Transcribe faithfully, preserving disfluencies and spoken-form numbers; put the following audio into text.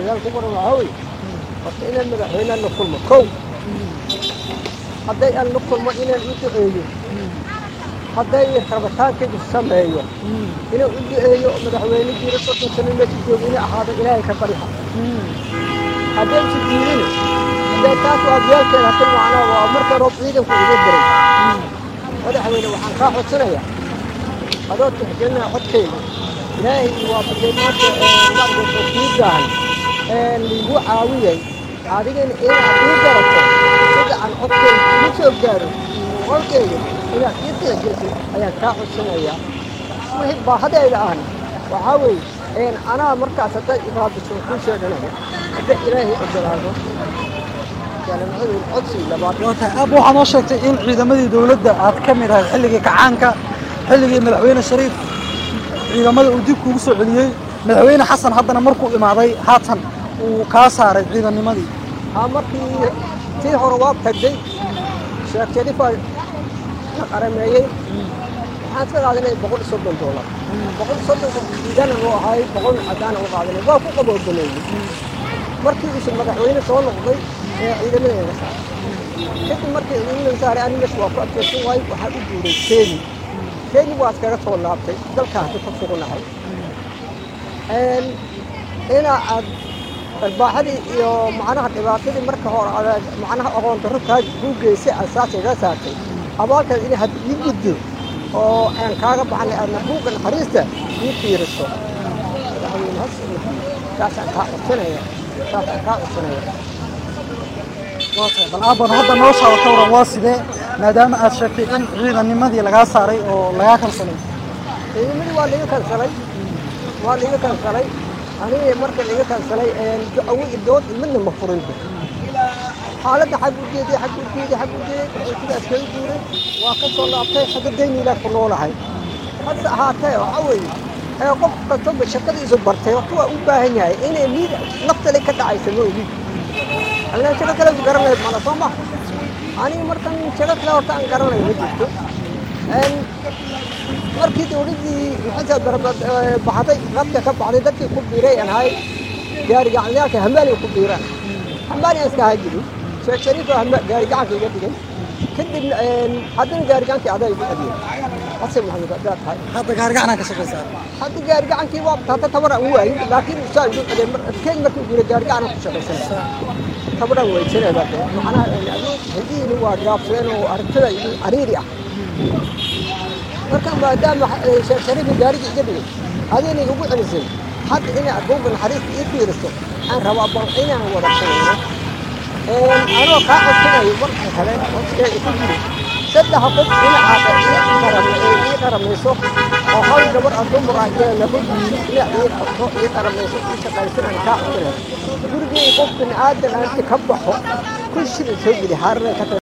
dadaal ku qoran waxaa weeye horta inaan madaxweynaha la kulmo kow hadday aan la kulmo inaan u duceeyo hadday rabitaankaygu sameeyo inuu u duceeyo madaxweyne jiro soddon sano meesha jooga inay ahaado ilaahay ka bariha haddaan si diidin hadday taas waa diyaalkeeda hatin macnaa waa marka roob ciidanku iga diray madaxweyne waxaan kaa codsanayaa adoo tixgelinaa codkayga ilaahay waa fadhimaanta maaragtay kiidaan liigu caawiyay adigana inaad ii garato sida aan codkayga ugu soo gaaro qolkayga inaad ii tixgeliso ayaan kaa codsanayaa wixii baahadayda ahna waxaa weeye anaa markaas hadday iraadiso kuu sheeganaya hadda ilaahay ogolaado codsi labaad ab waxaa noo sheegtay in ciidamadii dowladda aad ka mid ahayd xilligii kacaanka xilligii madaxweyne shariif ciidamada uu dib kugu soo celiyey madaxweyne xasan haddana markuu imaaday haatan uu kaa saaray ciidanimadii haa markii tii hore waa tagday sheekh shariifaa la qarameeyey waxaan iska qaadanay boqol iyo soddon doolar boqol iyo soddon ciidana noo ahay boqol cadaana u qaadanay waa ku qabooganeeyey markii uusan madaxweyne soo noqday ee ciidamada laga saaray kadib markii ciidamada saaray ani meesha waa ku adkaysan waayo waxaa u guuray keeni keeni waa iskaga soo laabtay dalkaa hadda ka sugunahay ina aad albaaxadii iyo macnaha dhibaatadii marka hore aad macnaha aqoon darro kaa kuu geysay asaas iga saartay abaalkaas inay hadda ii guddo oo aan kaaga baxnay aadna buugga naxariista ii fiiriso madaxweyne hasan saasaan kaa codsanaya saasaan kaa codsanaya bal aabban hadda noo shaawata waran waa sidee maadaama aad sheegtay in ciidanimadii lagaa saaray oo lagaa kansalay ciidamadii waa liga kansalay waa liga kansalay aniga marka liga kansalay ducawo iyo dood midna ma furinba xaaladda xag u jeeday xag u jeeday xag u jeeday sidaas kaga guuray waa ka soo laabtay xagga dayniilaa ku noolahay hadda ahaatee waxaa weeye qof kastaba shaqadiisu bartay waqti waa u baahan yahay inay liid naftale ka dhacaysa moogi anaa shaqo kale garanayd mana soo ma aniga markan shaqo kale horta aan garanayo ma jirto markii dowladdii maxay baxday qadka ka baxday dadkii ku biiray aan ahay gaarigacanyaalka hamaaliga ku biiraan hamaali aan iska ahaa jirin sheekh shariifa gaari gacanka iga dhigay kadibna haddana gaari gacankii adaa igu adiyay xasan maxamed haddaad tahay hadda gaari gacanaa ka shaqaysaa hadda gaari gacankii waa taata tabar aan u waayey laakiin saa igu adiyay keyn markii guuray gaari gacanaa ku shaqaysanaysaa tabaraan weysanay baa tahay macnaha hidihiina waa gaabsadeen oo aragtida igu cariiri ah marka maadaama sheekh shariifa gaarigii iga dhigay adina igugu celisay hadda inay buugga naxariista ii fiiriso aan rabaa bal inaan wada kulano anoo kaa codsanayo marka kale codkayga ku jiro saddex qof dhinacaada ii qaramayso oo hal gabar ah dumar ah iyo laba wiil dhinac ii qabto ii qaramayso ii shaqaysan aan kaa codsanayo gurigii qof bini aadan aanti ka baxo kun shilin soo geli haarana ka